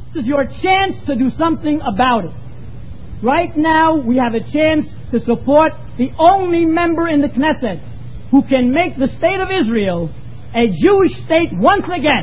This is your chance to do something about it. Right now, we have a chance to support the only member in the Knesset who can make the state of Israel a Jewish state once again.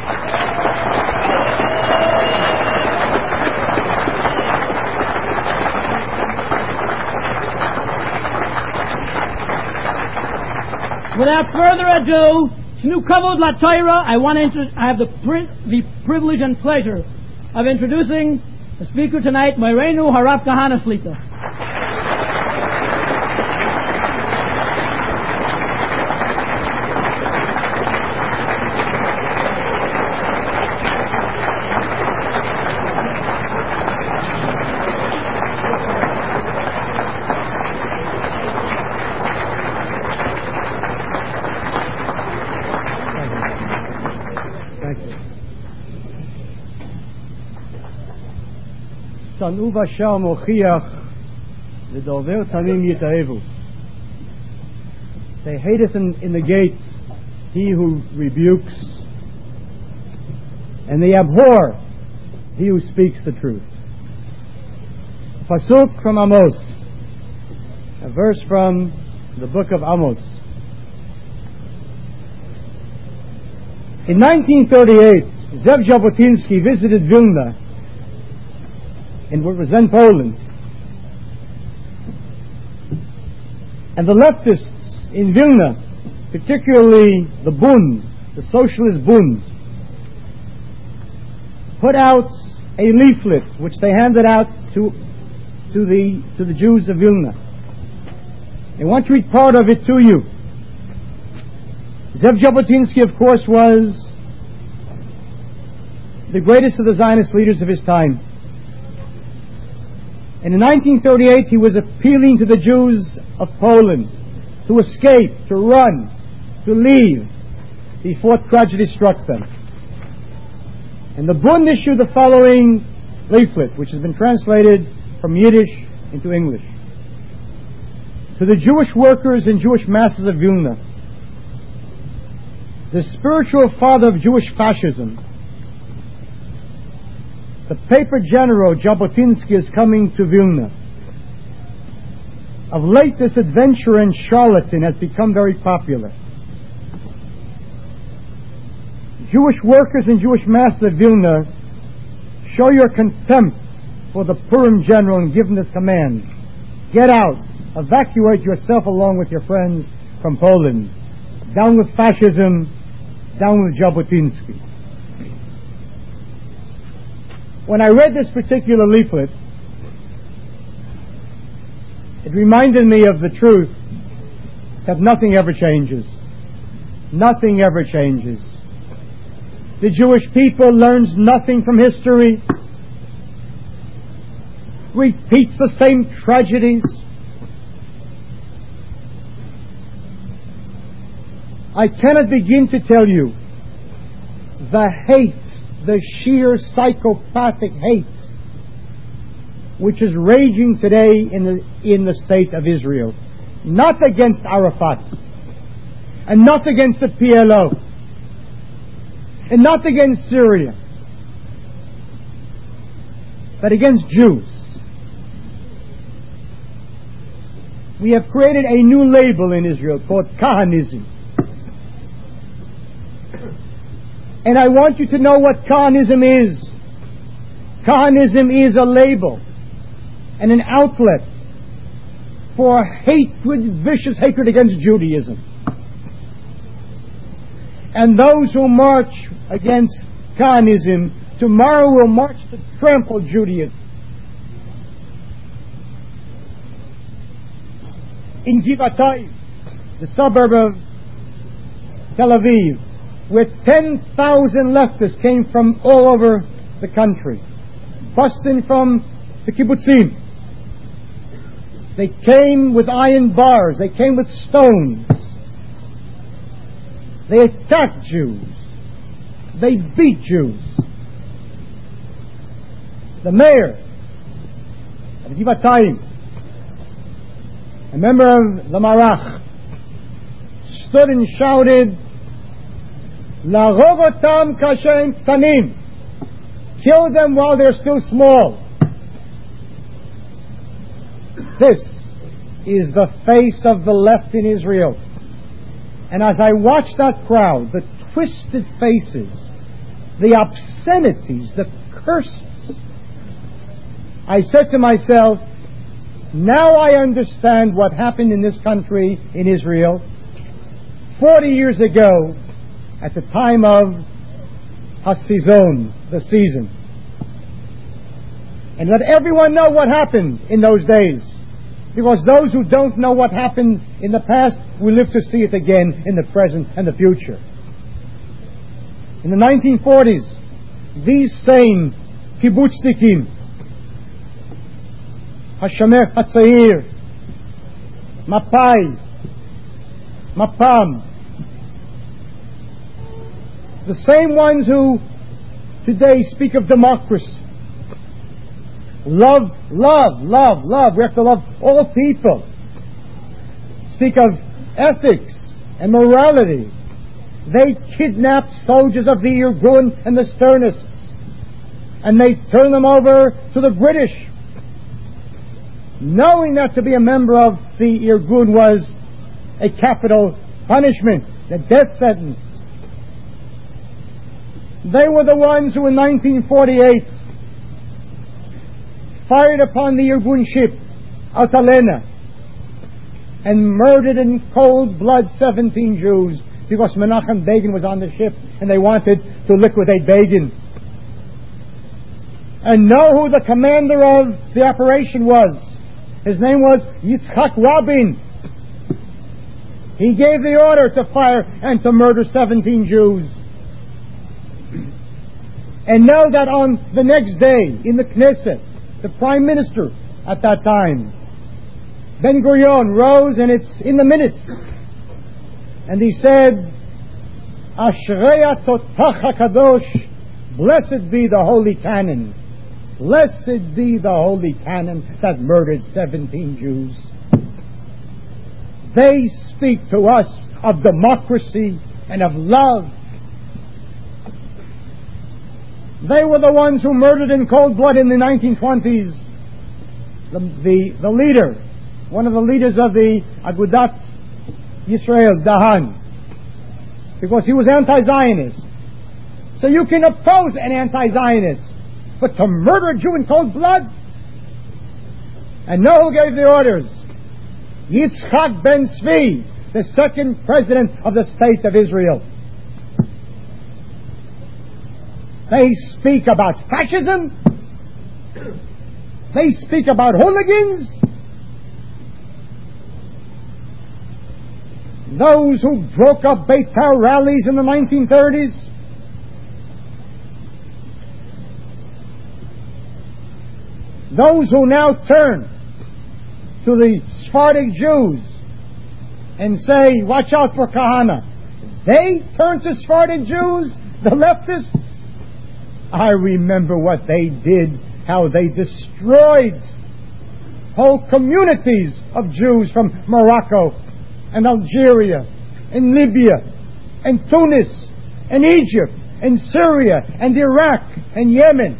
Without further ado, Shnu Kavod LaTorah, I have the privilege and pleasure of introducing the speaker tonight, Moirenu Harav Kahana Shlita. Sanu v'shar mochiach v'dover tamim yitaevu. They hateth in the gate he who rebukes, and they abhor he who speaks the truth. Pasuk from Amos, a verse from the book of Amos. In 1938, Zev Jabotinsky visited Vilna in what was then Poland. And the leftists in Vilna, particularly the Bund, the socialist Bund, put out a leaflet which they handed out to the Jews of Vilna. I want to read part of it to you. Zev Jabotinsky, of course, was the greatest of the Zionist leaders of his time. And in 1938, he was appealing to the Jews of Poland to escape, to run, to leave before tragedy struck them. And the Bund issued the following leaflet, which has been translated from Yiddish into English. To the Jewish workers and Jewish masses of Vilna, the spiritual father of Jewish fascism, the paper general Jabotinsky is coming to Vilna. Of late, this adventurer and charlatan has become very popular. Jewish workers and Jewish masses of Vilna, show your contempt for the Purim general and give him this command. Get out. Evacuate yourself along with your friends from Poland. Down with fascism. Down with Jabotinsky. When I read this particular leaflet, it reminded me of the truth that nothing ever changes. Nothing ever changes. The Jewish people learns nothing from history, repeats the same tragedies. I cannot begin to tell you the hate, the sheer psychopathic hate which is raging today in the state of Israel. Not against Arafat, and not against the PLO, and not against Syria, but against Jews. We have created a new label in Israel called Kahanism. And I want you to know what Kahanism is. Kahanism is a label and an outlet for hatred, vicious hatred against Judaism. And those who march against Kahanism tomorrow will march to trample Judaism. In Givatayim, the suburb of Tel Aviv, where 10,000 leftists came from all over the country, busting from the kibbutzim. They came with iron bars. They came with stones. They attacked Jews. They beat Jews. The mayor of Givatayim, a member of the Marach, stood and shouted, "Lahog otam kashem ktanim," Kill them while they're still small. This is the face of the left in Israel. And as I watched that crowd, the twisted faces, the obscenities, the curses, I said to myself, now I understand what happened in this country, in Israel, 40 years ago, at the time of Hasizon, the season. And let everyone know what happened in those days. Because those who don't know what happened in the past will live to see it again in the present and the future. In the 1940s, these same kibbutznikim, Hashomer Hatzair, Mapai, Mapam, the same ones who today speak of democracy, love. We have to love all people. Speak of ethics and morality. They kidnapped soldiers of the Irgun and the Sternists, and they turned them over to the British, knowing that to be a member of the Irgun was a capital punishment, a death sentence. They were the ones who in 1948 fired upon the Irgun ship, Altalena, and murdered in cold blood 17 Jews because Menachem Begin was on the ship and they wanted to liquidate Begin. And know who the commander of the operation was. His name was Yitzhak Rabin. He gave the order to fire and to murder 17 Jews. And know that on the next day in the Knesset, the Prime Minister at that time, Ben Gurion, rose, and it's in the minutes, and he said, Ashrei Totach HaKadosh, blessed be the Holy Canon. Blessed be the Holy Canon that murdered 17 Jews. They speak to us of democracy and of love. They were the ones who murdered in cold blood in the 1920s the leader, one of the leaders of the Agudat Yisrael, Dahan, because he was anti-Zionist. So you can oppose an anti-Zionist, but to murder a Jew in cold blood? And know who gave the orders? Yitzhak Ben Tzvi, the second president of the State of Israel. They speak about fascism. They speak about hooligans. Those who broke up Beitar rallies in the 1930s. Those who now turn to the Sephardic Jews and say, watch out for Kahana. They turn to Sephardic Jews, the leftists. I remember what they did, how they destroyed whole communities of Jews from Morocco and Algeria and Libya and Tunis and Egypt and Syria and Iraq and Yemen.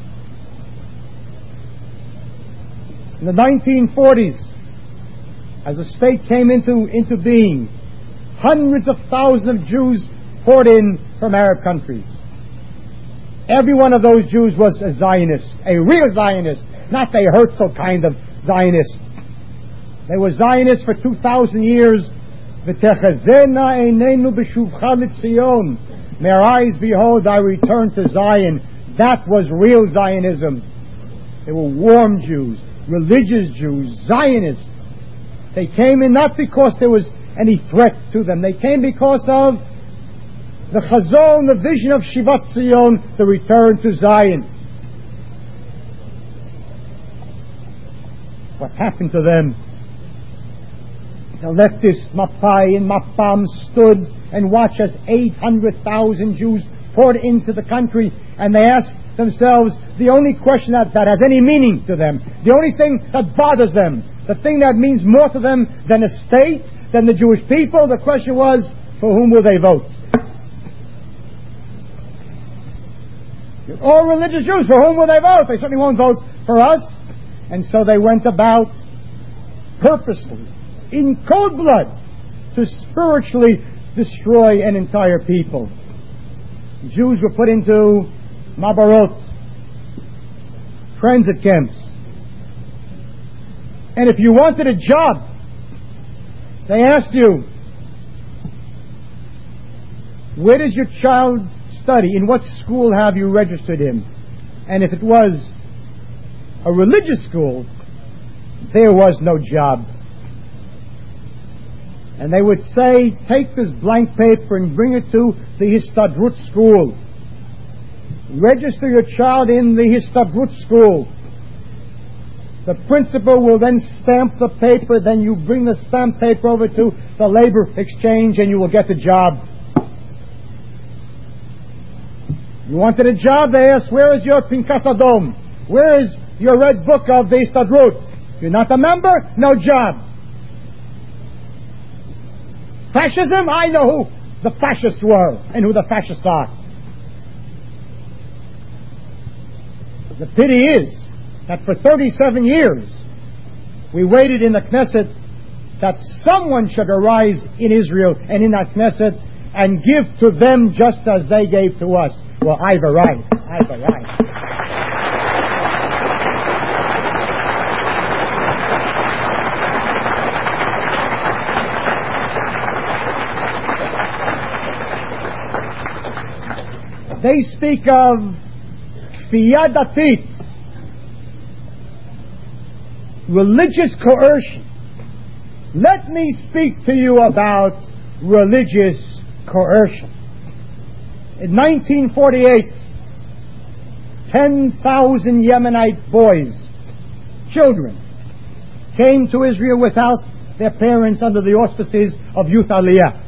In the 1940s, as the state came into being, hundreds of thousands of Jews poured in from Arab countries. Every one of those Jews was a Zionist, a real Zionist, not a Herzl kind of Zionist. They were Zionists for 2,000 years. V'techazena einenu b'shuvcha l'Tzion. May our eyes behold thy return to Zion. That was real Zionism. They were warm Jews, religious Jews, Zionists. They came in not because there was any threat to them. They came because of the Chazon, the vision of Shivat Zion, the return to Zion. What happened to them? The leftist Mapai and Mapam stood and watched as 800,000 Jews poured into the country, and they asked themselves the only question that has any meaning to them, the only thing that bothers them, the thing that means more to them than a state, than the Jewish people, the question was, for whom will they vote? All religious Jews, for whom will they vote? They certainly won't vote for us. And so they went about purposely, in cold blood, to spiritually destroy an entire people. Jews were put into Mabarot, transit camps. And if you wanted a job, they asked you, where does your child study? In what school have you registered him? And if it was a religious school, there was no job. And they would say, take this blank paper and bring it to the Histadrut school. Register your child in the Histadrut school. The principal will then stamp the paper, then you bring the stamped paper over to the labor exchange and you will get the job. You wanted a job, they asked, where is your Pinkas Adom? Where is your red book of the Histadrut? You're not a member? No job. Fascism? I know who the fascists were and who the fascists are. The pity is that for 37 years we waited in the Knesset that someone should arise in Israel and in that Knesset and give to them just as they gave to us. Well, I've arrived. They speak of kfiyah datit, religious coercion. Let me speak to you about religious coercion. In 1948, 10,000 Yemenite boys, children, came to Israel without their parents under the auspices of Youth Aliyah.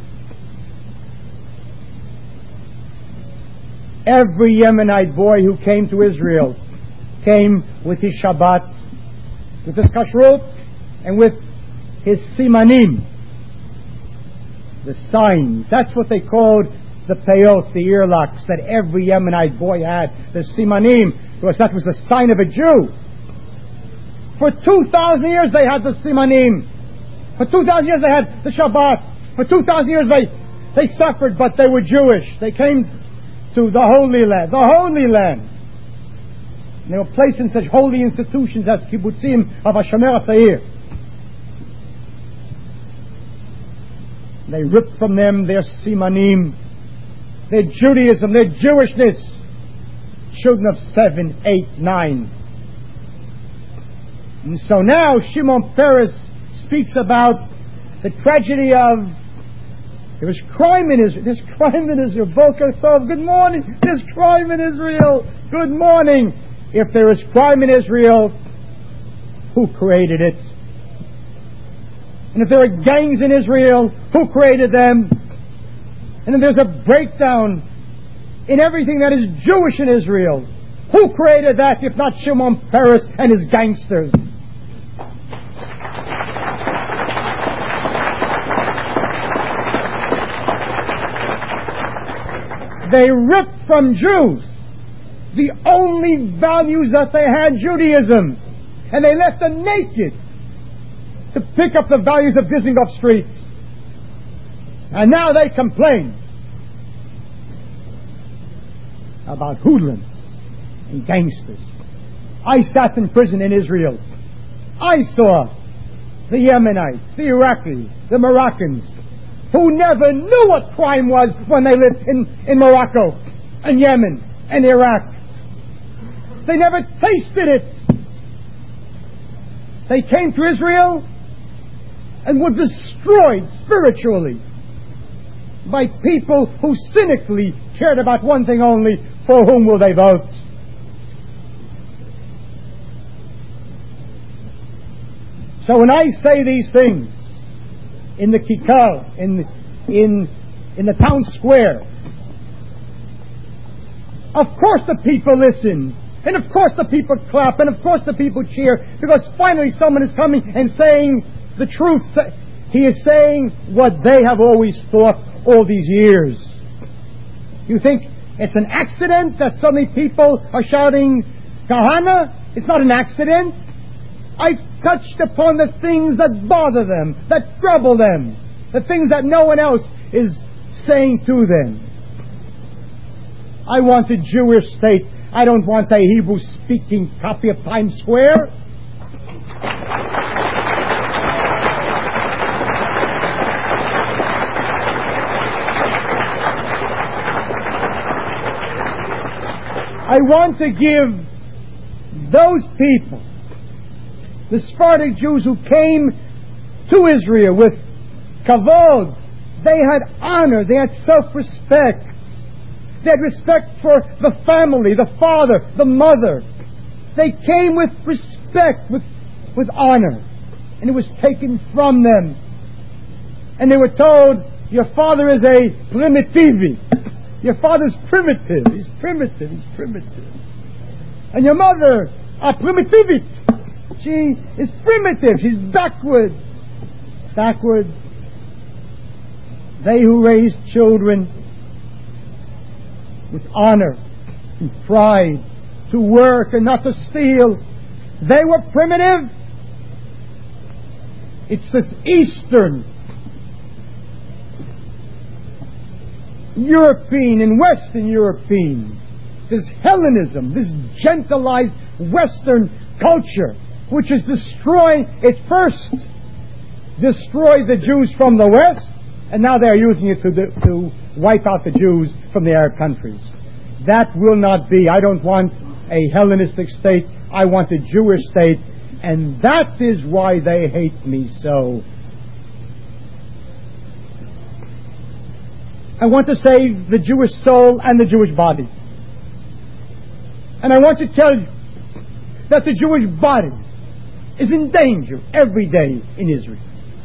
Every Yemenite boy who came to Israel came with his Shabbat, with his kashrut, and with his simanim, the signs. That's what they called the peyot, the earlocks, that every Yemenite boy had, the simanim, because that was the sign of a Jew. For 2,000 years they had the simanim. For 2,000 years they had the Shabbat. For 2,000 years they suffered, but they were Jewish. They came to the Holy Land. And they were placed in such holy institutions as kibbutzim of HaShomer HaTzair. They ripped from them their simanim, their Judaism, their Jewishness. Children of 7, 8, 9. And so now Shimon Peres speaks about the tragedy of there's crime in Israel. There's crime in Israel. Boker Tov, good morning. There's crime in Israel. Good morning. If there is crime in Israel, who created it? And if there are gangs in Israel, who created them? And if there's a breakdown in everything that is Jewish in Israel, who created that if not Shimon Peres and his gangsters? They ripped from Jews the only values that they had, Judaism, and they left them naked to pick up the values of Dizengoff Street. And now they complain about hoodlums and gangsters. I sat in prison in Israel. I saw the Yemenites, the Iraqis, the Moroccans, who never knew what crime was when they lived in Morocco and Yemen and Iraq. They never tasted it. They came to Israel and were destroyed spiritually by people who cynically cared about one thing only: for whom will they vote? So when I say these things in the Kikar, in the town square, of course the people listen, and of course the people clap, and of course the people cheer, because finally someone is coming and saying the truth. He is saying what they have always thought all these years. You think It's an accident that suddenly people are shouting Kahana. It's not an accident. I've touched upon the things that bother them, that trouble them, the things that no one else is saying to them. I want a Jewish state. I don't want a Hebrew-speaking copy of Times Square. I want to give those people, the Sephardic Jews who came to Israel with kavod, they had honor, they had self-respect, they had respect for the family, the father, the mother. They came with respect, with honor, and it was taken from them. And they were told, your father is a primitivi. Your father's primitive. He's primitive. He's primitive. And your mother, a primitivit. She is primitive. She's backward. Backward. They who raised children with honor and pride, to work and not to steal, they were primitive. It's this Eastern, European and Western European, this Hellenism, this gentilized Western culture, which is destroying, it first destroyed the Jews from the West, and now they are using it to wipe out the Jews from the Arab countries. That will not be. I don't want a Hellenistic state. I want a Jewish state, and that is why they hate me so. I want to save the Jewish soul and the Jewish body. And I want to tell you that the Jewish body is in danger every day in Israel.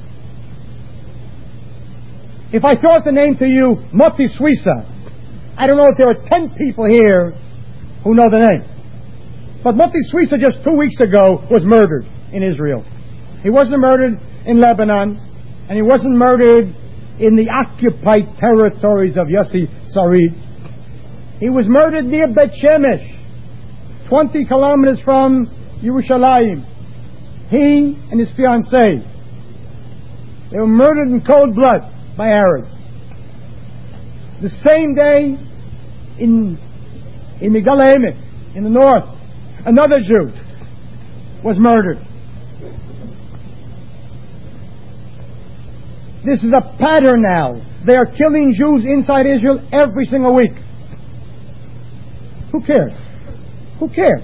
If I throw out the name to you, Moti Suisa, I don't know if there are 10 people here who know the name. But Moti Suisa just 2 weeks ago was murdered in Israel. He wasn't murdered in Lebanon, and he wasn't murdered in the occupied territories of Yossi Sarid. He was murdered near Bet Shemesh, 20 kilometers from Yerushalayim. He and his fiancée, they were murdered in cold blood by Arabs. The same day in Migdal HaEmek, in the north, another Jew was murdered. This is a pattern now. They are killing Jews inside Israel every single week. Who cares? Who cares?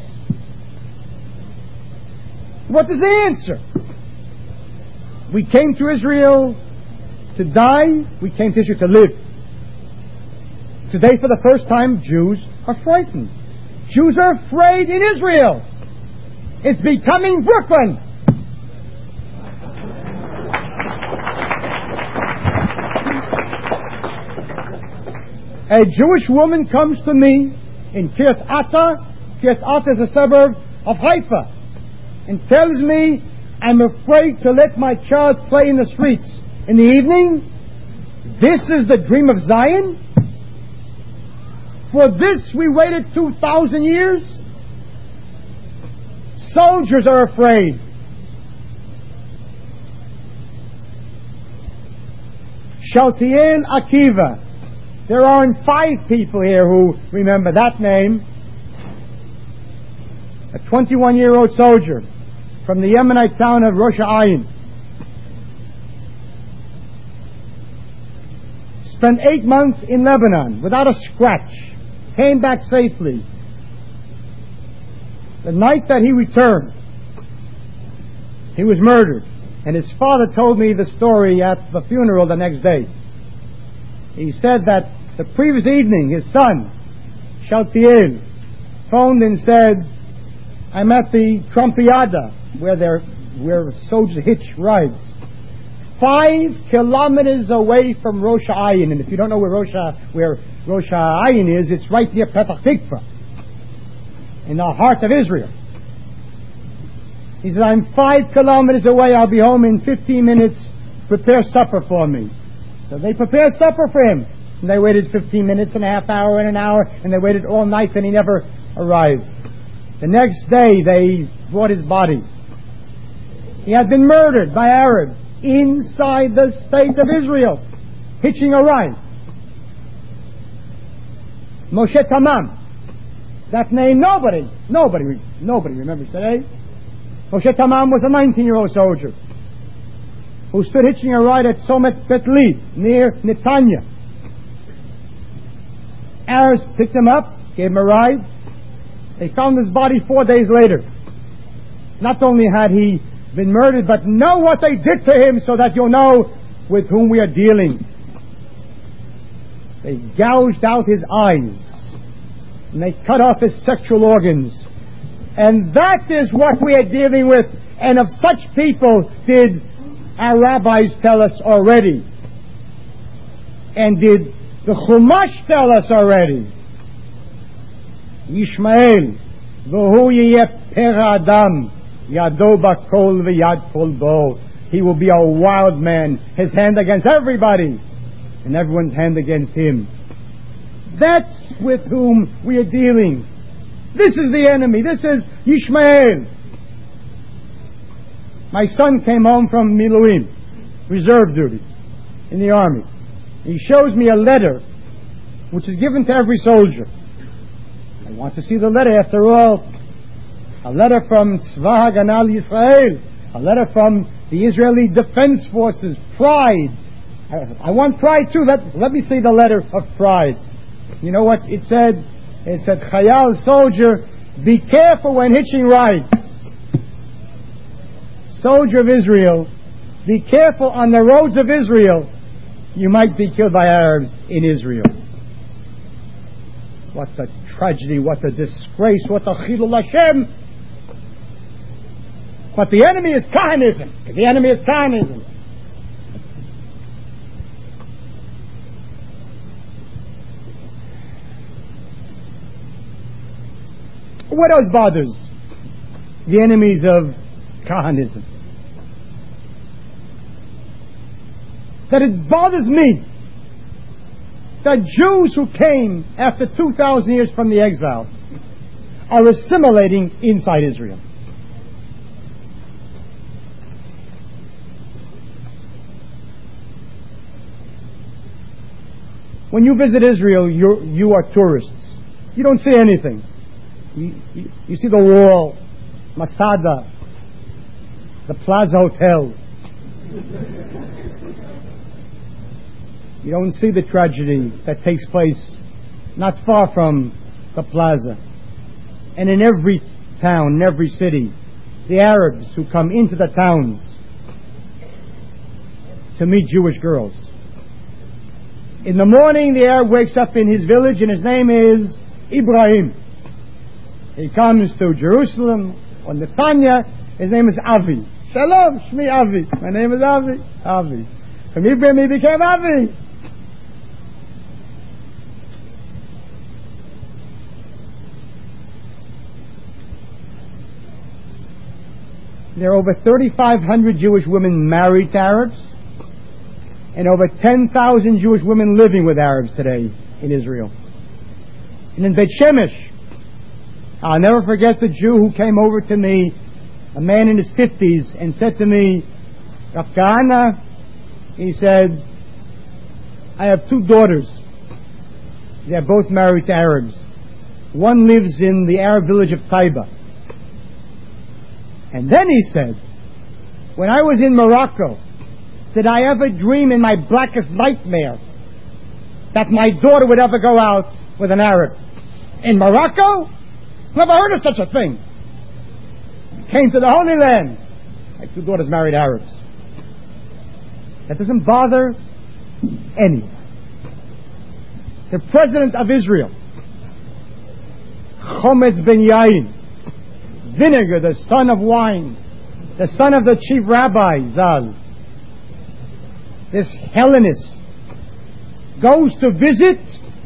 What is the answer? We came to Israel to die. We came to Israel to live. Today, for the first time, Jews are frightened. Jews are afraid in Israel. It's becoming Brooklyn. A Jewish woman comes to me in Kiryat Ata. Kiryat Ata is a suburb of Haifa, and tells me, I'm afraid to let my child play in the streets in the evening. This is the dream of Zion? For this we waited 2,000 years? Soldiers are afraid. Shaltiel Akiva. There aren't 5 people here who remember that name. A 21-year-old soldier from the Yemenite town of Rosh Ayin. Spent 8 months in Lebanon without a scratch. Came back safely. The night that he returned, he was murdered. And his father told me the story at the funeral the next day. He said that the previous evening his son, Shaltiel, phoned and said, I'm at the Trumpiada, where soldiers hitch rides, 5 kilometers away from Rosh Ayin. And if you don't know where Rosh Ayin is, it's right near Petach Tikva, in the heart of Israel. He said, I'm 5 kilometers away. I'll be home in 15 minutes. Prepare supper for me. So they prepared supper for him. And they waited 15 minutes and a half hour and an hour, and they waited all night, and he never arrived. The next day, they brought his body. He had been murdered by Arabs inside the state of Israel, hitching a ride. Moshe Tamam. That name nobody remembers today. Moshe Tamam was a 19-year-old soldier who stood hitching a ride at Somet Betli near Netanya. Arabs picked him up, gave him a ride. They found his body 4 days later. Not only had he been murdered, but know what they did to him so that you'll know with whom we are dealing. They gouged out his eyes and they cut off his sexual organs. And that is what we are dealing with. And of such people did our rabbis tell us already. And did the Chumash tell us already. Yishmael, v'hu yiyeh per adam, yado bakol v'yad kol bo. He will be a wild man, his hand against everybody, and everyone's hand against him. That's with whom we are dealing. This is the enemy. This is Yishmael. My son came home from Miluim, reserve duty, in the army. He shows me a letter which is given to every soldier. I want to see the letter, after all. A letter from Tzva Haganah Yisrael. A letter from the Israeli Defense Forces. Pride. I want pride too. Let me see the letter of pride. You know what it said? It said, Chayal, soldier, be careful when hitching rides. Soldier of Israel, be careful on the roads of Israel. You might be killed by Arabs in Israel. What a tragedy, what a disgrace, what a chilul Hashem. But the enemy is Kahanism. The enemy is Kahanism. What else bothers the enemies of Kahanism? That it bothers me that Jews who came after 2,000 years from the exile are assimilating inside Israel. When you visit Israel, you are tourists. You don't see anything. You see the wall, Masada, the Plaza Hotel. You don't see the tragedy that takes place not far from the plaza. And in every town, in every city, the Arabs who come into the towns to meet Jewish girls. In the morning, the Arab wakes up in his village and his name is Ibrahim. He comes to Jerusalem on Netanya. His name is Avi. Shalom, Shmi Avi. My name is Avi. Avi. From Ibrahim he became Avi. There are over 3,500 Jewish women married to Arabs, and over 10,000 Jewish women living with Arabs today in Israel. And in Beit Shemesh, I'll never forget the Jew who came over to me, a man in his 50s, and said to me, Rav Kahana, he said, I have 2 daughters. They are both married to Arabs. One lives in the Arab village of Taiba. And then he said, when I was in Morocco, did I ever dream in my blackest nightmare that my daughter would ever go out with an Arab? In Morocco? Never heard of such a thing. Came to the Holy Land. My 2 daughters married Arabs. That doesn't bother anyone. The president of Israel, Chometz ben Yain, vinegar, the son of wine, the son of the chief rabbi, Zal, this Hellenist, goes to visit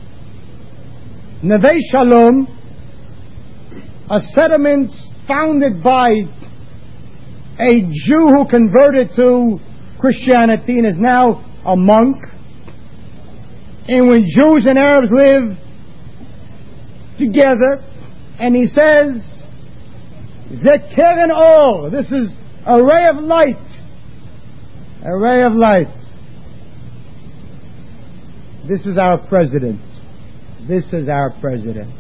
Neve Shalom, a settlement founded by a Jew who converted to Christianity and is now a monk, And when Jews and Arabs live together, and he says, Ze keren or, this is a ray of light. A ray of light. This is our president. This is our president.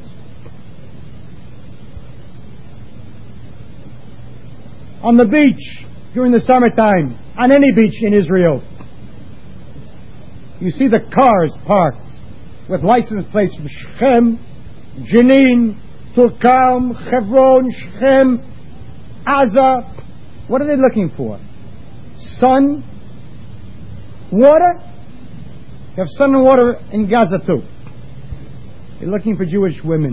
On the beach during the summertime, on any beach in Israel, you see the cars parked with license plates from Shechem, Jenin, Tulkarm, Hebron, Shechem, Gaza. What are they looking for? Sun? Water? You have sun and water in Gaza too. They're looking for Jewish women.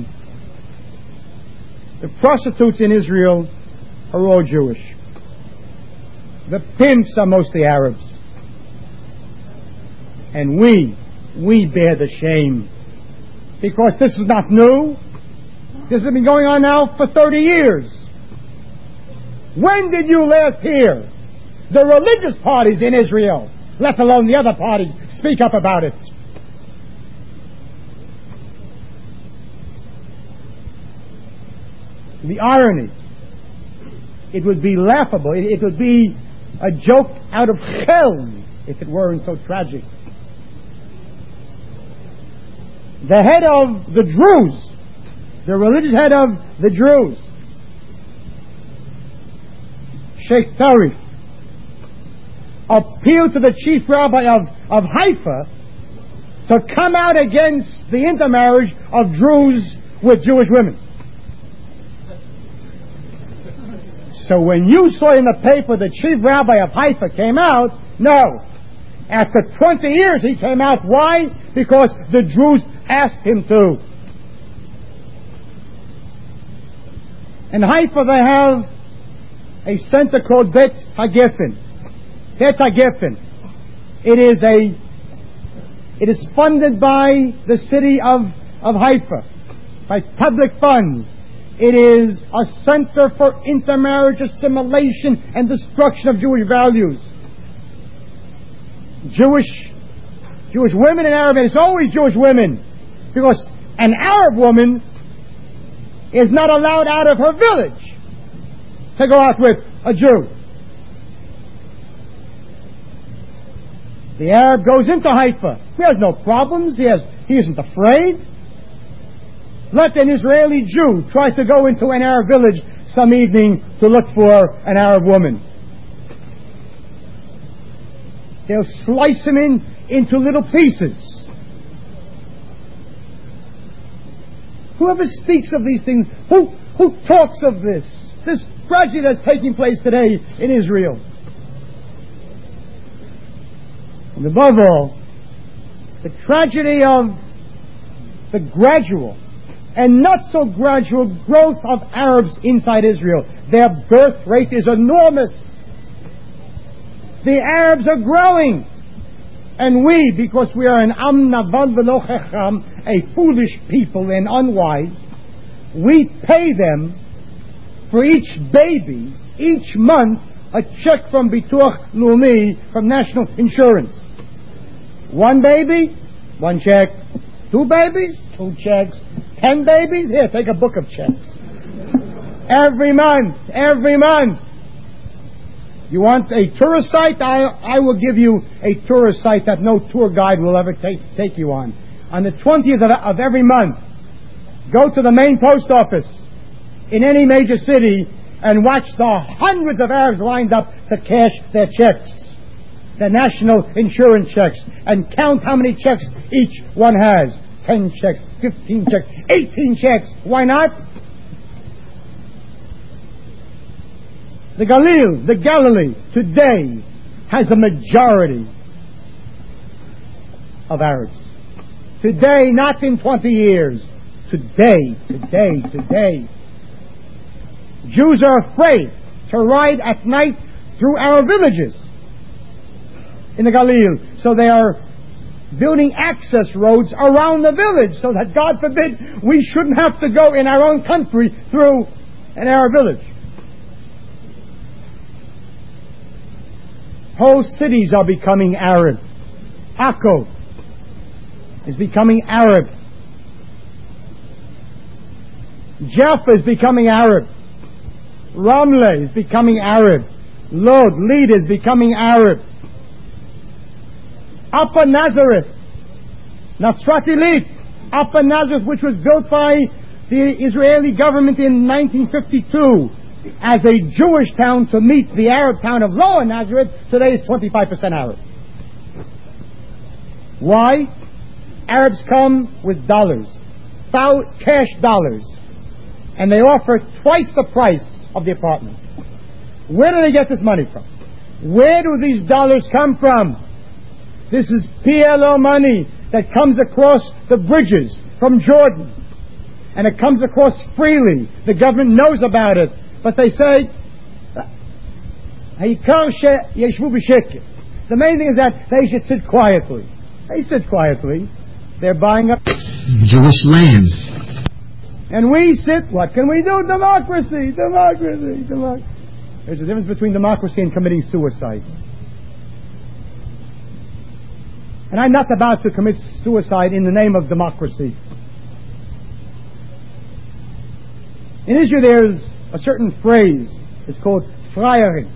The prostitutes in Israel are all Jewish. The pimps are mostly Arabs. And we bear the shame. Because this is not new. This has been going on now for 30 years. When did you last hear the religious parties in Israel, let alone the other parties, speak up about it? The irony, it would be laughable, it would be a joke out of hell if it weren't so tragic. The head of the Druze, the religious head of the Druze, Sheikh Tariq, appealed to the chief rabbi of Haifa to come out against the intermarriage of Druze with Jewish women. So when you saw in the paper the chief rabbi of Haifa came out, no. After 20 years he came out. Why? Because the Druze asked him to. In Haifa they have a center called Bet HaGeffen. Bet HaGeffen. It is funded by the city of Haifa, by public funds. It is a center for intermarriage, assimilation, and destruction of Jewish values. Jewish women and Arab men, it's always Jewish women, because an Arab woman is not allowed out of her village to go out with a Jew. The Arab goes into Haifa. He has no problems. He isn't afraid. Let an Israeli Jew try to go into an Arab village some evening to look for an Arab woman. They'll slice him into little pieces. Whoever speaks of these things, who talks of this tragedy that's taking place today in Israel? And above all, the tragedy of the gradual and not so gradual growth of Arabs inside Israel. Their birth rate is enormous. The Arabs are growing. And we, because we are an Am Navad V'lo Chacham, a foolish people and unwise, we pay them for each baby, each month, a check from Bituach Leumi, from National Insurance. One baby, one check. Two babies, two checks. 10 babies, here, take a book of checks. Every month. You want a tourist site? I will give you a tourist site that no tour guide will ever take you on. On the 20th of every month, go to the main post office in any major city and watch the hundreds of Arabs lined up to cash their checks, their national insurance checks, and count how many checks each one has. 10 checks, 15 checks, 18 checks. Why not? The Galilee today has a majority of Arabs. Today, not in 20 years. Today. Jews are afraid to ride at night through Arab villages in the Galilee. So they are building access roads around the village so that, God forbid, we shouldn't have to go in our own country through an Arab village. Whole cities are becoming Arab. Akko, is becoming Arab. Jaffa is becoming Arab. Ramleh is becoming Arab. Lod, Lid is becoming Arab. Upper Nazareth, Nasrat Ilit, Upper Nazareth, which was built by the Israeli government in 1952 as a Jewish town to meet the Arab town of Lower Nazareth, today is 25% Arab. Why? Arabs come with dollars, cash dollars, and they offer twice the price of the apartment. Where do they get this money from? Where do these dollars come from? This is PLO money that comes across the bridges from Jordan. And it comes across freely. The government knows about it. But they say, the main thing is that they should sit quietly. They sit quietly. They're buying up Jewish land. And we sit, what can we do? Democracy, democracy, democracy. There's a difference between democracy and committing suicide. And I'm not about to commit suicide in the name of democracy. In Israel there's a certain phrase. It's called Freiering.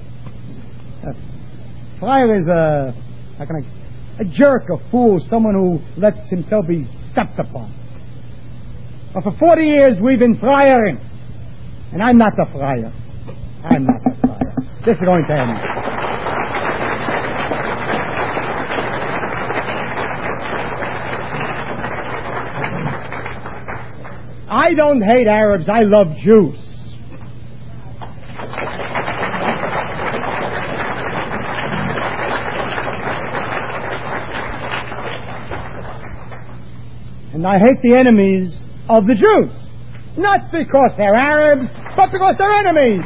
Freier is a jerk, a fool, someone who lets himself be stepped upon. But for 40 years we've been Freiering. And I'm not a Freier. I'm not a Freier. This is going to end. I don't hate Arabs, I love Jews. And I hate the enemies of the Jews. Not because they're Arabs, but because they're enemies.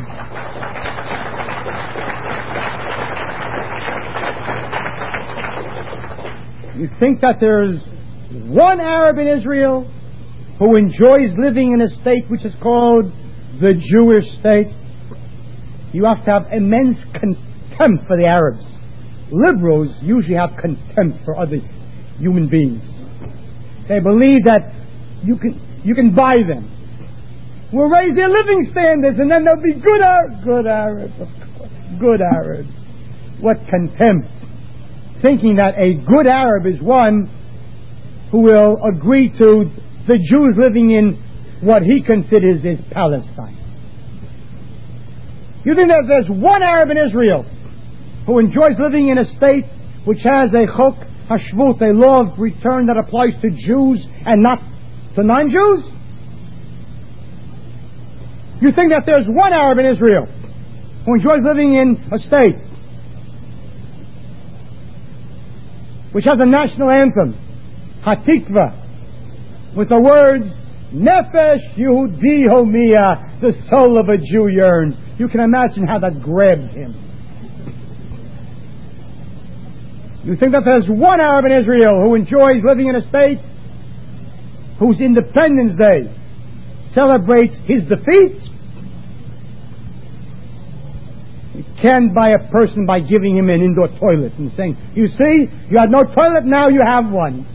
You think that there's one Arab in Israel who enjoys living in a state which is called the Jewish state? You have to have immense contempt for the Arabs. Liberals usually have contempt for other human beings. They believe that you can buy them. We'll raise their living standards and then they'll be good Arabs, of course. Good Arabs. What contempt. Thinking that a good Arab is one who will agree to the Jews living in what he considers is Palestine. You think that there's one Arab in Israel who enjoys living in a state which has a chok hashvut, a law of return that applies to Jews and not to non-Jews? You think that there's one Arab in Israel who enjoys living in a state which has a national anthem, Hatikva, with the words, Nefesh Yehudi Homia, the soul of a Jew yearns. You can imagine how that grabs him. You think that there's one Arab in Israel who enjoys living in a state whose Independence Day celebrates his defeat? You can't buy a person by giving him an indoor toilet and saying, you see, you had no toilet, now you have one.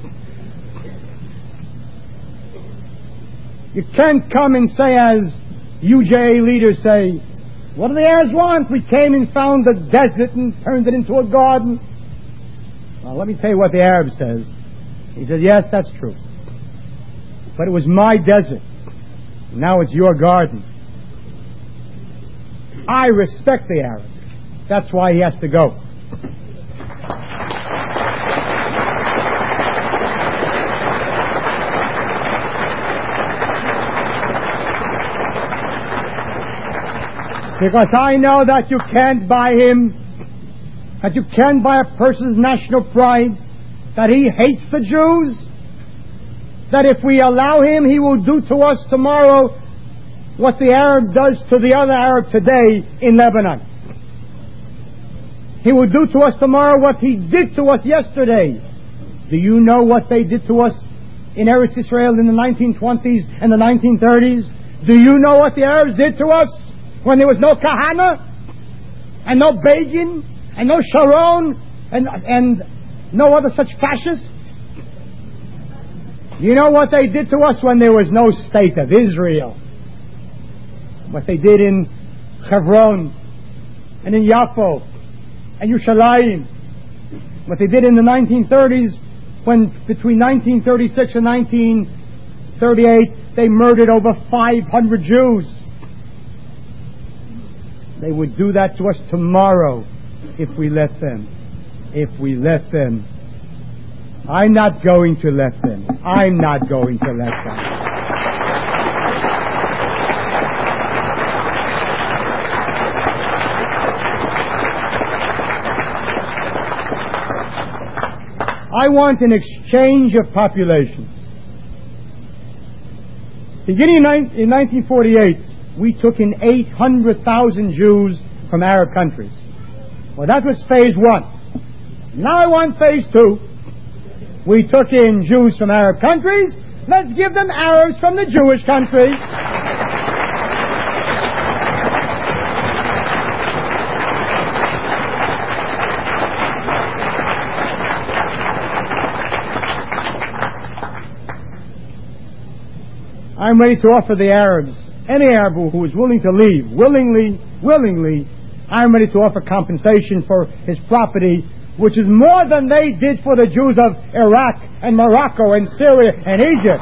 You can't come and say, as UJA leaders say, what do the Arabs want? We came and found the desert and turned it into a garden. Well, let me tell you what the Arab says. He says, yes, that's true. But it was my desert. Now it's your garden. I respect the Arab. That's why he has to go. Because I know that you can't buy him, that you can't buy a person's national pride, that he hates the Jews, that if we allow him, he will do to us tomorrow what the Arab does to the other Arab today in Lebanon. He will do to us tomorrow what he did to us yesterday. Do you know what they did to us in Eretz Israel in the 1920s and the 1930s? Do you know what the Arabs did to us when there was no Kahana and no Begin and no Sharon and no other such fascists? You know what they did to us when there was no state of Israel? What they did in Hebron and in Yaffo and Yerushalayim. What they did in the 1930s, when between 1936 and 1938 they murdered over 500 Jews. They would do that to us tomorrow if we let them. If we let them. I'm not going to let them. I'm not going to let them. I want an exchange of populations. Beginning in 1948, we took in 800,000 Jews from Arab countries. Well, that was phase one. Now I want phase two. We took in Jews from Arab countries. Let's give them Arabs from the Jewish countries. I'm ready to offer the Arabs, any Arab who is willing to leave, willingly, I'm ready to offer compensation for his property, which is more than they did for the Jews of Iraq and Morocco and Syria and Egypt.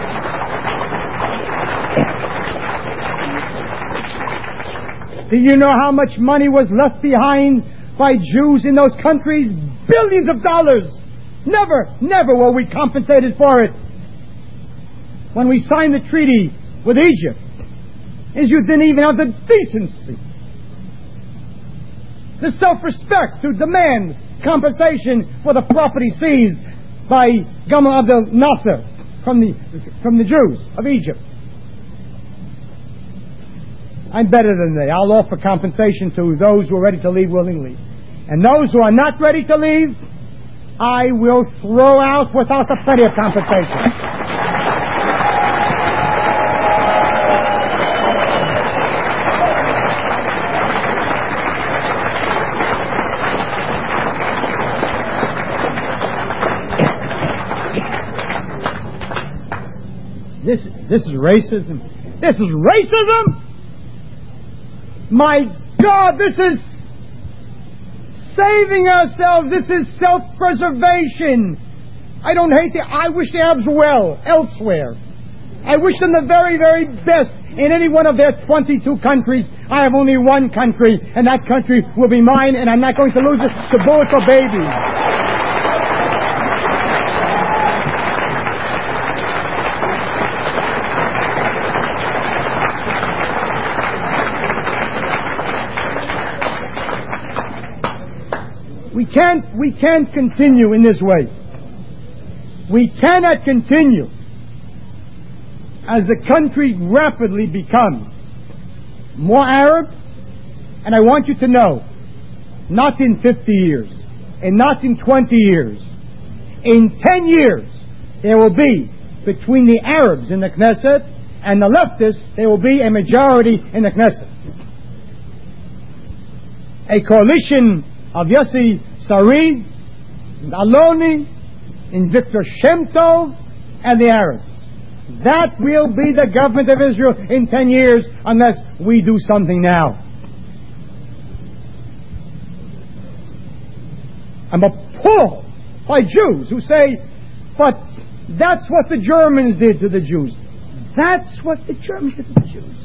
Do you know how much money was left behind by Jews in those countries? Billions of dollars. Never were we compensated for it. When we signed the treaty with Egypt, Egypt didn't even have the decency, the self-respect to demand compensation for the property seized by Gamal Abdel Nasser from the Jews of Egypt. I'm better than they. I'll offer compensation to those who are ready to leave willingly. And those who are not ready to leave, I will throw out without a penny of compensation. This is racism. This is racism! My God, this is saving ourselves. This is self-preservation. I don't hate I wish the Arabs well elsewhere. I wish them the very, very best in any one of their 22 countries. I have only one country, and that country will be mine, and I'm not going to lose it to bullets or babies. We can't continue in this way. We cannot continue as the country rapidly becomes more Arab, and I want you to know, not in 50 years, and not in 20 years, in 10 years, there will be, between the Arabs in the Knesset and the leftists, there will be a majority in the Knesset. A coalition of Yossi Sarid, Aloni, and Victor Shem Tov, and the Arabs. That will be the government of Israel in 10 years unless we do something now. I'm appalled by Jews who say, but that's what the Germans did to the Jews. That's what the Germans did to the Jews.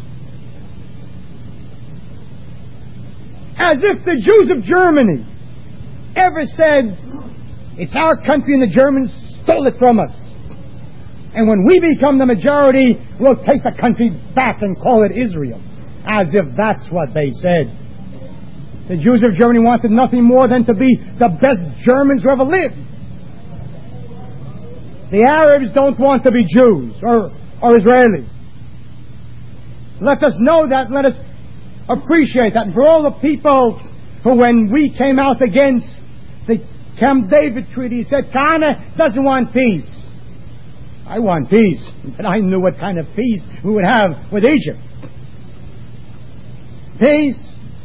As if the Jews of Germany ever said, it's our country and the Germans stole it from us. And when we become the majority, we'll take the country back and call it Israel. As if that's what they said. The Jews of Germany wanted nothing more than to be the best Germans who ever lived. The Arabs don't want to be Jews or Israelis. Let us know that. Let us appreciate that. And for all the people who, when we came out against the Camp David Treaty, said, Kahane doesn't want peace. I want peace. But I knew what kind of peace we would have with Egypt. Peace.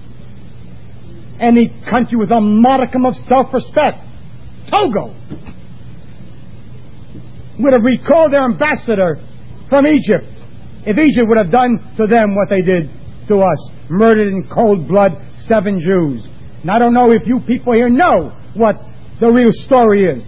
Any country with a modicum of self-respect. Togo. would have recalled their ambassador from Egypt if Egypt would have done to them what they did to us. Murdered in cold blood 7 Jews. And I don't know if you people here know what the real story is.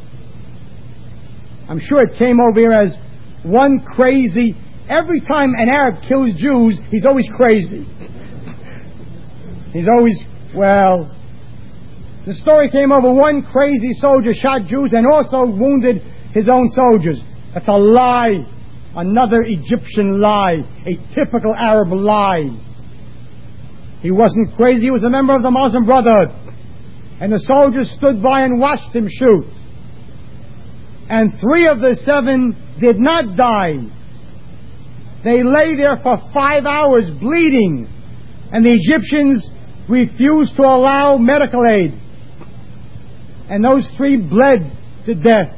I'm sure it came over here as one crazy. Every time an Arab kills Jews, he's always crazy. He's always, well, the story came over one crazy soldier shot Jews and also wounded his own soldiers. That's a lie. Another Egyptian lie. A typical Arab lie. He wasn't crazy. He was a member of the Muslim Brotherhood. And the soldiers stood by and watched him shoot. And 3 of the 7 did not die. They lay there for 5 hours bleeding. And the Egyptians refused to allow medical aid. And those 3 bled to death.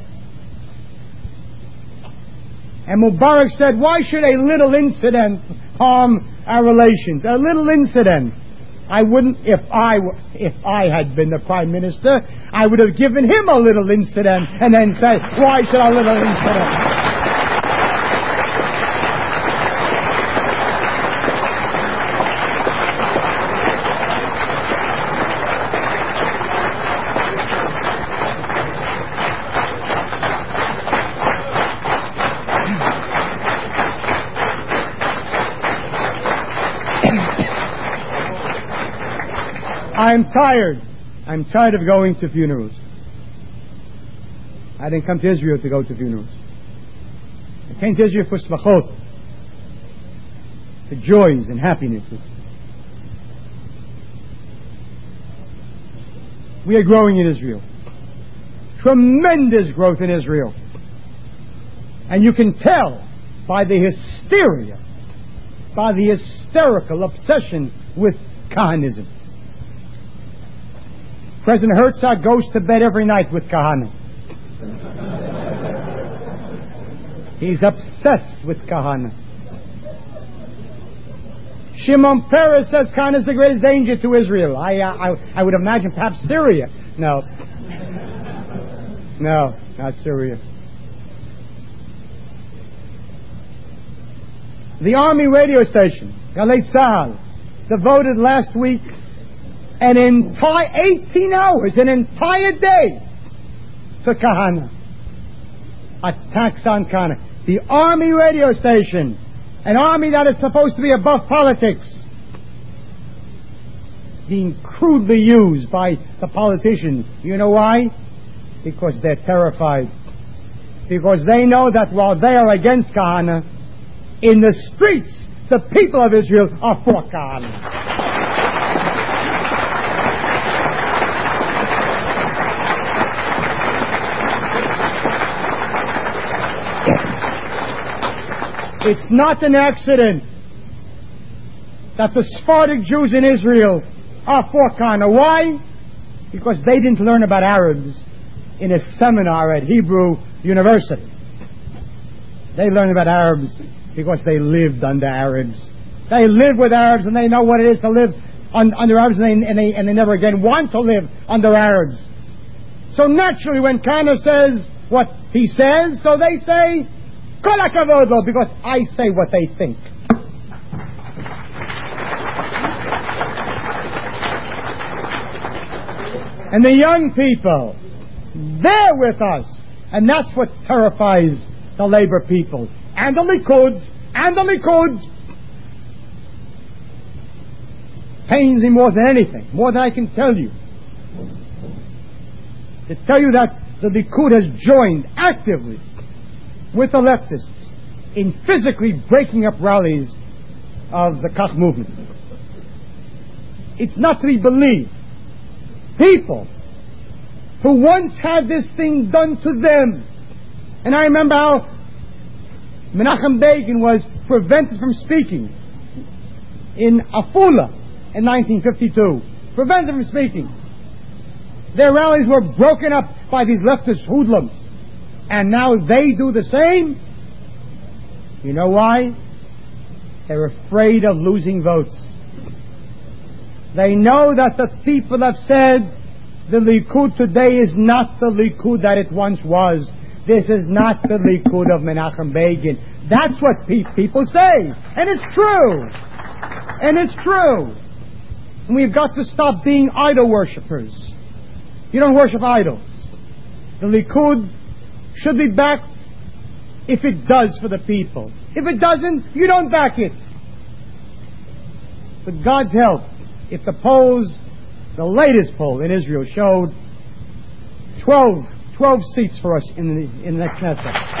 And Mubarak said, why should a little incident harm our relations? A little incident. I wouldn't, if I had been the Prime Minister, I would have given him a little incident and then said, why should a little incident? I'm tired. I'm tired of going to funerals. I didn't come to Israel to go to funerals. I came to Israel for smachot, for joys and happinesses. We are growing in Israel. Tremendous growth in Israel. And you can tell by the hysteria, by the hysterical obsession with Kahanism. President Herzog goes to bed every night with Kahana. He's obsessed with Kahana. Shimon Peres says Kahana is the greatest danger to Israel. I would imagine perhaps Syria. No, not Syria. The Army radio station, Galei Tzahal, devoted last week an entire 18 hours, an entire day to Kahana. Attacks on Kahana. The Army radio station, an army that is supposed to be above politics, being crudely used by the politicians. You know why? Because they're terrified. Because they know that while they are against Kahana, in the streets, the people of Israel are for Kahana. It's not an accident that the Sephardic Jews in Israel are for Kahana. Why? Because they didn't learn about Arabs in a seminar at Hebrew University. They learned about Arabs because they lived under Arabs. They live with Arabs and they know what it is to live under Arabs, and they never again want to live under Arabs. So naturally when Kahana says what he says, so they say, Kol hakavod lo, because I say what they think. And the young people, they're with us. And that's what terrifies the labor people. And the Likud. Pains me more than anything, more than I can tell you. To tell you that the Likud has joined actively with the leftists in physically breaking up rallies of the Kach movement. It's not to be believed. People who once had this thing done to them. And I remember how Menachem Begin was prevented from speaking in Afula in 1952. Prevented from speaking. Their rallies were broken up by these leftist hoodlums. And now they do the same? You know why? They're afraid of losing votes. They know that the people have said the Likud today is not the Likud that it once was. This is not the Likud of Menachem Begin. That's what people say. And it's true. And it's true. And we've got to stop being idol worshippers. You don't worship idols. The Likud should be backed if it does for the people. If it doesn't, you don't back it. With God's help, if the polls, the latest poll in Israel showed 12 seats for us in the Knesset.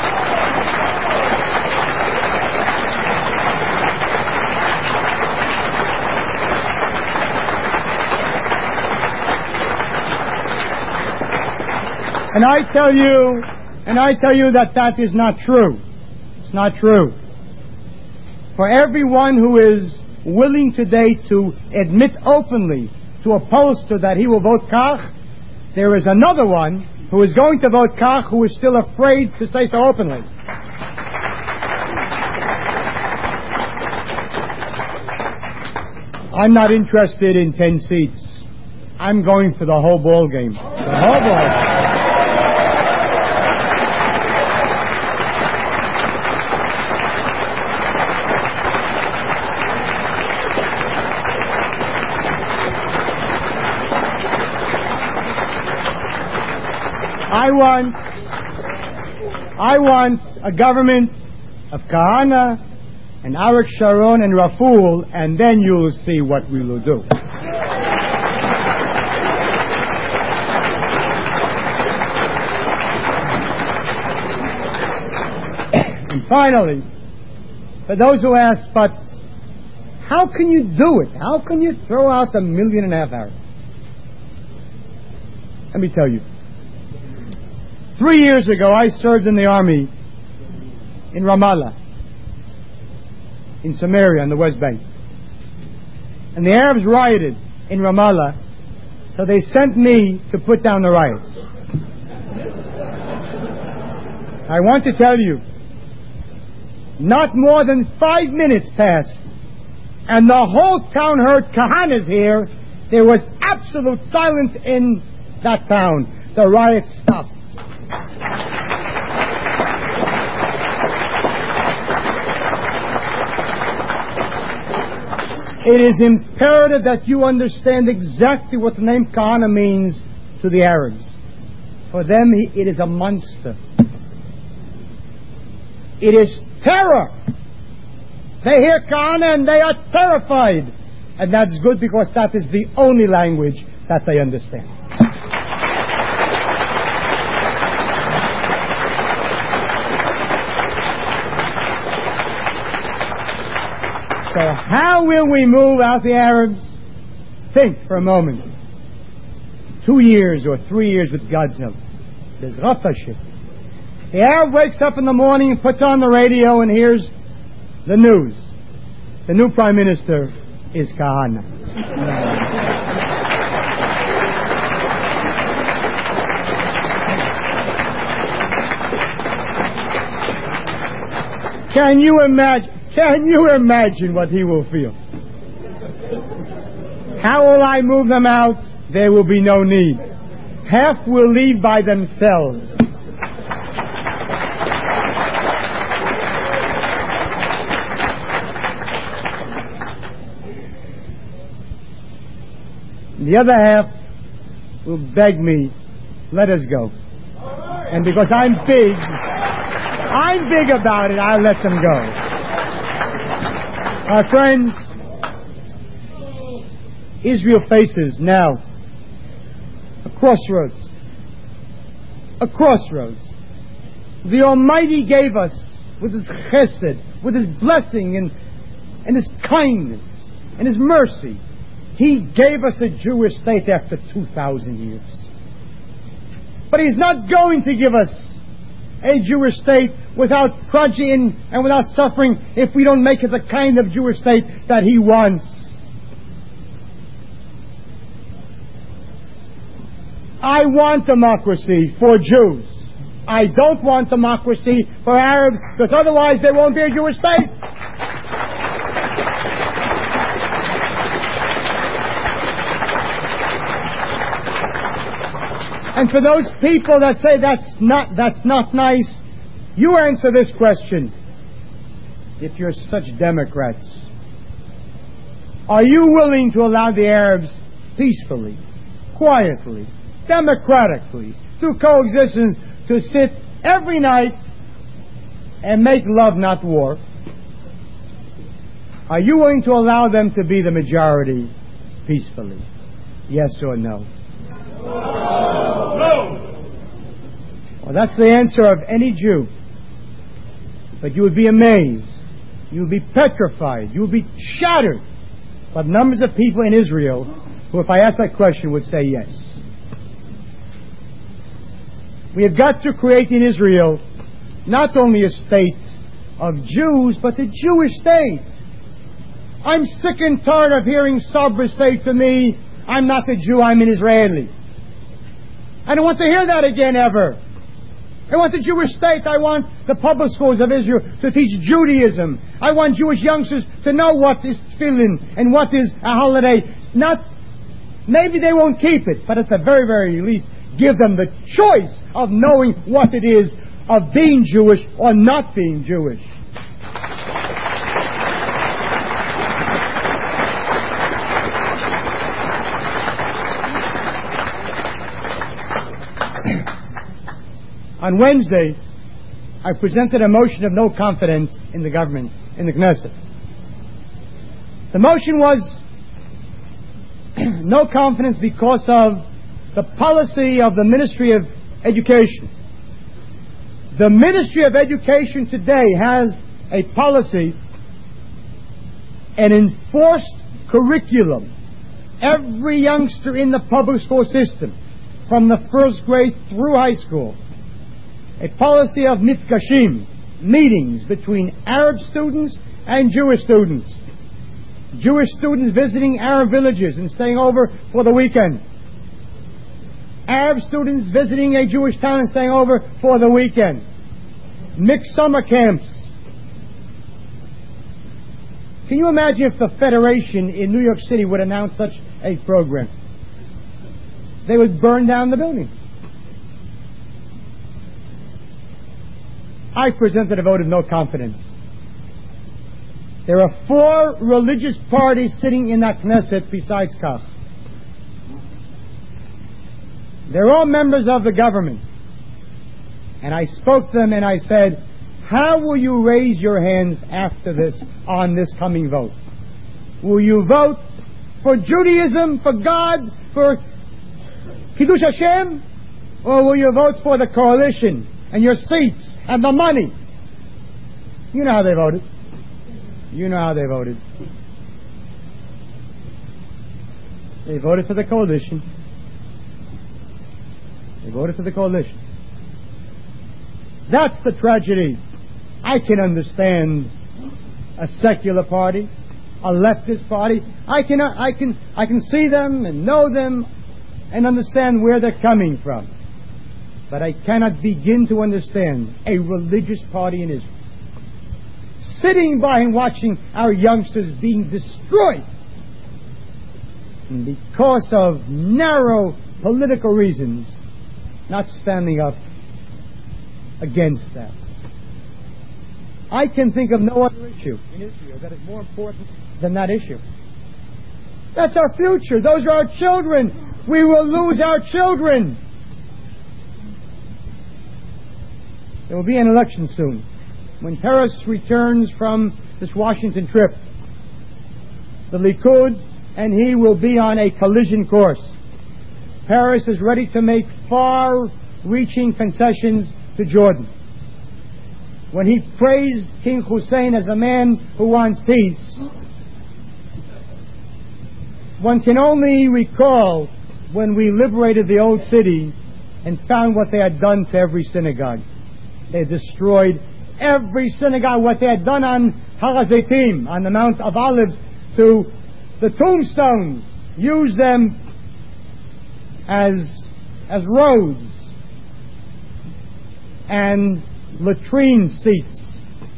And I tell you that is not true. It's not true. For everyone who is willing today to admit openly to a pollster that he will vote Kach, there is another one who is going to vote Kach who is still afraid to say so openly. I'm not interested in 10 seats. I'm going for the whole ball game. The whole ball game. I want a government of Kahana and Arik Sharon and Raful, and then you'll see what we will do. And finally, for those who ask, but how can you do it? How can you throw out 1.5 million Arabs? Let me tell you. 3 years ago, I served in the army in Ramallah, in Samaria, on the West Bank. And the Arabs rioted in Ramallah, so they sent me to put down the riots. I want to tell you, not more than 5 minutes passed, and the whole town heard Kahanas here. There was absolute silence in that town. The riots stopped. It is imperative that you understand exactly what the name Kahana means to the Arabs. For them, it is a monster. It is terror. They hear Kahana and they are terrified. And that's good because that is the only language that they understand. So how will we move out the Arabs? Think for a moment. 2 years or 3 years with God's help. Bezrat Hashem. The Arab wakes up in the morning and puts on the radio and hears the news. The new Prime Minister is Kahana. Can you imagine what he will feel? How will I move them out? There will be no need. Half will leave by themselves. The other half will beg me, let us go. And because I'm big about it, I'll let them go. Our friends, Israel faces now a crossroads. A crossroads. The Almighty gave us, with His chesed, with His blessing and His kindness and His mercy, He gave us a Jewish state after 2,000 years. But He's not going to give us a Jewish state without tragedy and without suffering if we don't make it the kind of Jewish state that He wants. I want democracy for Jews. I don't want democracy for Arabs, because otherwise there won't be a Jewish state. And for those people that say that's not nice, you answer this question. If you're such Democrats, are you willing to allow the Arabs peacefully, quietly, democratically, through coexistence, to sit every night and make love, not war? Are you willing to allow them to be the majority peacefully? Yes or no? No. Well, that's the answer of any Jew. But you would be amazed. You would be petrified. You would be shattered by the numbers of people in Israel who, if I asked that question, would say yes. We have got to create in Israel not only a state of Jews, but a Jewish state. I'm sick and tired of hearing Sabra say to me, I'm not a Jew, I'm an Israeli. I don't want to hear that again ever. I want the Jewish state. I want the public schools of Israel to teach Judaism. I want Jewish youngsters to know what is tefillin and what is a holiday. Maybe they won't keep it, but at the very, very least, give them the choice of knowing what it is of being Jewish or not being Jewish. On Wednesday, I presented a motion of no confidence in the government, in the Knesset. The motion was no confidence because of the policy of the Ministry of Education. The Ministry of Education today has a policy, an enforced curriculum. Every youngster in the public school system, from the first grade through high school, a policy of mifkashim, meetings between Arab students and Jewish students. Jewish students visiting Arab villages and staying over for the weekend. Arab students visiting a Jewish town and staying over for the weekend. Mixed summer camps. Can you imagine if the Federation in New York City would announce such a program? They would burn down the building. I presented a vote of no confidence. There are 4 religious parties sitting in that Knesset besides Kach. They're all members of the government. And I spoke to them and I said, how will you raise your hands after this on this coming vote? Will you vote for Judaism, for God, for Kiddush Hashem? Or will you vote for the coalition and your seats and the money? You know how they voted. You know how they voted. They voted for the coalition. They voted for the coalition. That's the tragedy. I can understand a secular party, a leftist party. I can see them and know them and understand where they're coming from. But I cannot begin to understand a religious party in Israel sitting by and watching our youngsters being destroyed, and because of narrow political reasons, not standing up against that. I can think of no other issue in Israel that is more important than that issue. That's our future. Those are our children. We will lose our children. There will be an election soon. When Peres returns from this Washington trip, the Likud and he will be on a collision course. Peres is ready to make far-reaching concessions to Jordan. When he praised King Hussein as a man who wants peace, one can only recall when we liberated the old city and found what they had done to every synagogue. They destroyed every synagogue. What they had done on Har HaZeitim, on the Mount of Olives, to the tombstones, used them as roads and latrine seats.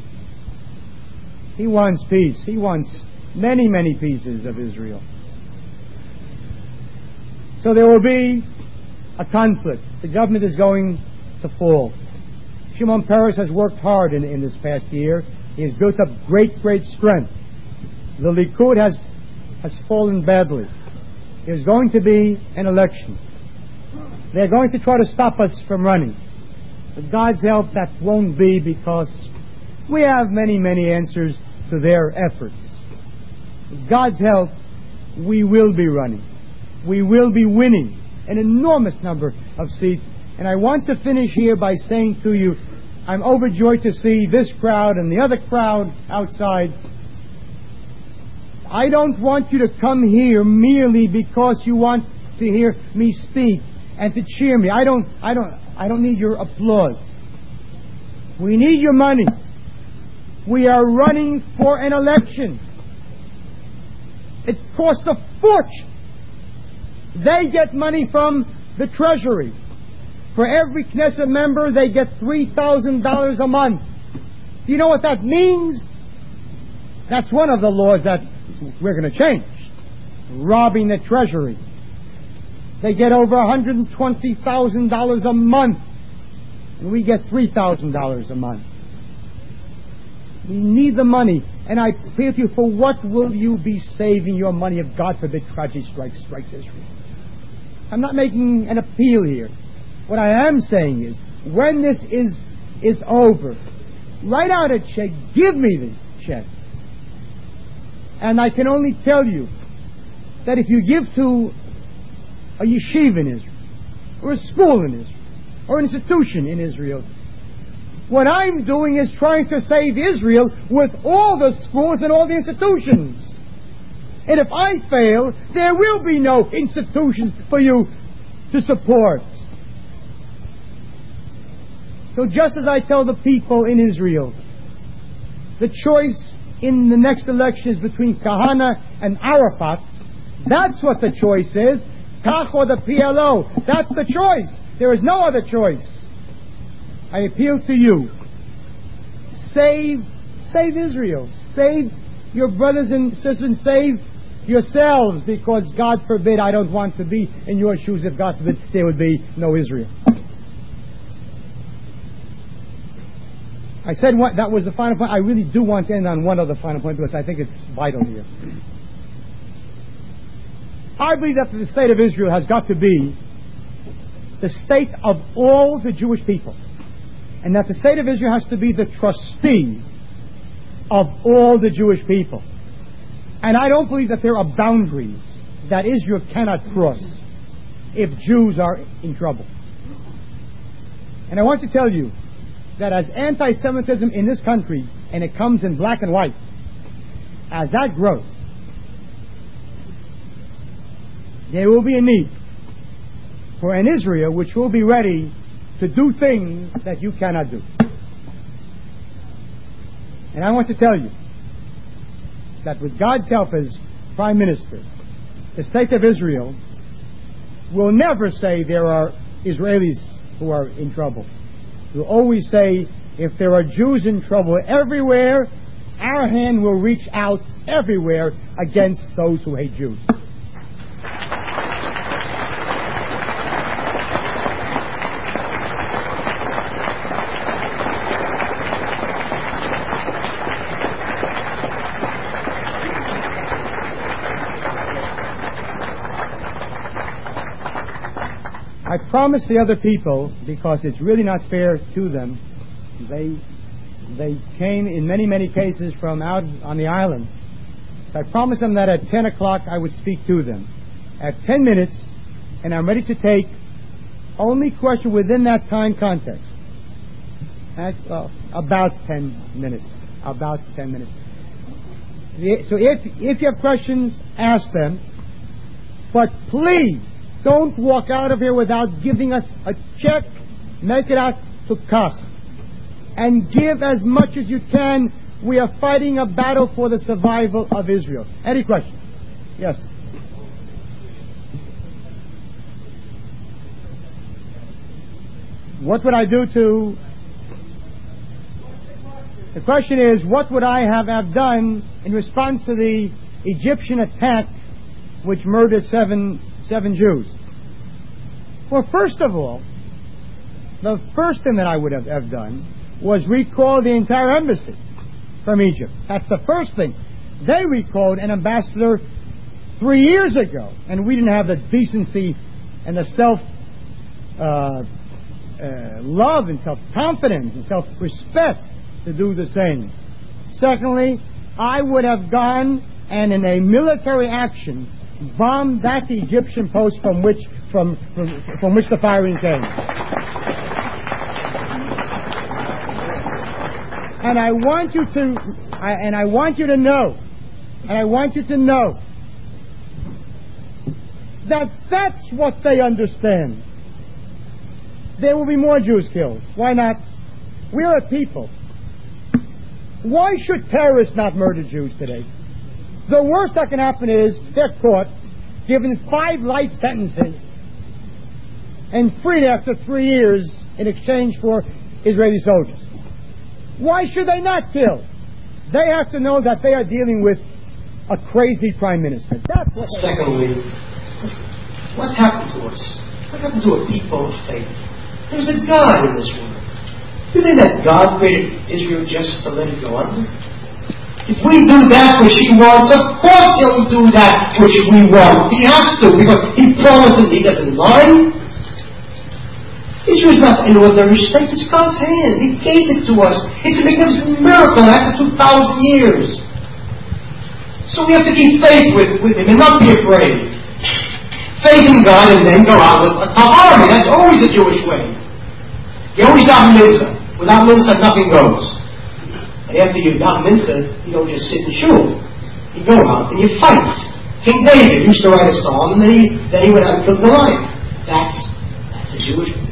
He wants peace. He wants many, many pieces of Israel. So there will be a conflict. The government is going to fall. Shimon Peres has worked hard in this past year. He has built up great strength. The Likud has fallen badly. There's going to be an election. They're going to try to stop us from running. With God's help, that won't be, because we have many answers to their efforts. With God's help, we will be running. We will be winning an enormous number of seats. And I want to finish here by saying to you, I'm overjoyed to see this crowd and the other crowd outside. I don't want you to come here merely because you want to hear me speak and to cheer me. I don't need your applause. We need your money. We are running for an election. It costs a fortune. They get money from the Treasury. For every Knesset member, they get $3,000 a month. Do you know what that means? That's one of the laws that we're going to change. Robbing the Treasury. They get over $120,000 a month. And we get $3,000 a month. We need the money. And I appeal to you, for what will you be saving your money if, God forbid, tragedy strikes Israel? I'm not making an appeal here. What I am saying is, when this is over, write out a check, give me the check. And I can only tell you that if you give to a yeshiva in Israel, or a school in Israel, or an institution in Israel, what I'm doing is trying to save Israel with all the schools and all the institutions. And if I fail, there will be no institutions for you to support. So just as I tell the people in Israel, the choice in the next election is between Kahana and Arafat, that's what the choice is. Kach or the PLO. That's the choice. There is no other choice. I appeal to you. Save Israel. Save your brothers and sisters, and save yourselves, because God forbid, I don't want to be in your shoes if, God forbid, there would be no Israel. I said that was the final point. I really do want to end on one other final point, because I think it's vital here. I believe that the state of Israel has got to be the state of all the Jewish people. And that the state of Israel has to be the trustee of all the Jewish people. And I don't believe that there are boundaries that Israel cannot cross if Jews are in trouble. And I want to tell you that as anti-Semitism in this country, and it comes in black and white, as that grows, there will be a need for an Israel which will be ready to do things that you cannot do. And I want to tell you that with God's help as Prime Minister, the state of Israel will never say there are Israelis who are in trouble. We'll always say, if there are Jews in trouble everywhere, our hand will reach out everywhere against those who hate Jews. I promised the other people, because it's really not fair to them, they came in many cases from out on the island. So I promised them that at 10 o'clock I would speak to them. At 10 minutes, and I'm ready to take only question within that time context. That's about 10 minutes. About 10 minutes. So if you have questions, ask them. But please, don't walk out of here without giving us a check. Make it out to Kach. And give as much as you can. We are fighting a battle for the survival of Israel. Any questions? Yes. What would I do to... The question is, what would I have done in response to the Egyptian attack which murdered seven Jews? Well, first of all, the first thing that I would have done was recall the entire embassy from Egypt. That's the first thing. They recalled an ambassador 3 years ago, and we didn't have the decency and the love and self-confidence and self-respect to do the same. Secondly, I would have gone and in a military action bombed that Egyptian post from which the firing came. And I want you to know that that's what they understand. There will be more Jews killed. Why not? We're a people. Why should terrorists not murder Jews today? The worst that can happen is they're caught, given 5 life sentences, and freed after 3 years in exchange for Israeli soldiers. Why should they not kill? They have to know that they are dealing with a crazy prime minister. That's what. Secondly, what happened to us? What happened to a people of faith? There's a God in this world. You think that God created Israel just to let it go under? If we do that which He wants, of course He'll do that which we want. He has to, because He promises He doesn't lie. Israel is not an ordinary state. It's God's hand. He gave it to us. It's a magnificent miracle after 2,000 years. So we have to keep faith with Him and not be afraid. Faith in God and then go out with a army. That's always the Jewish way. You always daven mincha. Without mincha, nothing goes. And after you daven mincha, you don't just sit in shul. You go out and you fight. King David used to write a song, and then he would have killed Goliath. That's a Jewish